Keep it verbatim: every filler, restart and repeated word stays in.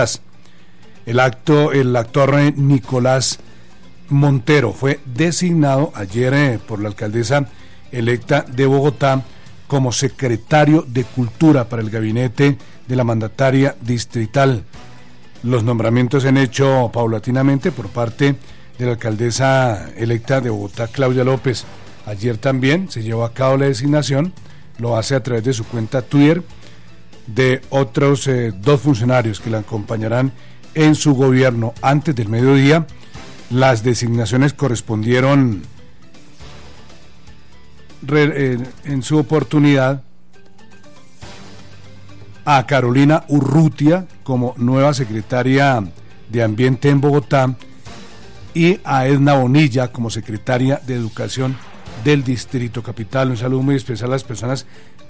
El, acto, el actor Nicolás Montero fue designado ayer eh, por la alcaldesa electa de Bogotá como secretario de Cultura para el gabinete de la mandataria distrital. Los nombramientos se han hecho paulatinamente por parte de la alcaldesa electa de Bogotá, Claudia López. Ayer también se llevó a cabo la designación, lo hace a través de su cuenta Twitter, de otros eh, dos funcionarios que la acompañarán en su gobierno. Antes del mediodía, las designaciones correspondieron re, eh, en su oportunidad a Carolina Urrutia como nueva secretaria de Ambiente en Bogotá y a Edna Bonilla como secretaria de Educación del Distrito Capital. Un saludo muy especial a las personas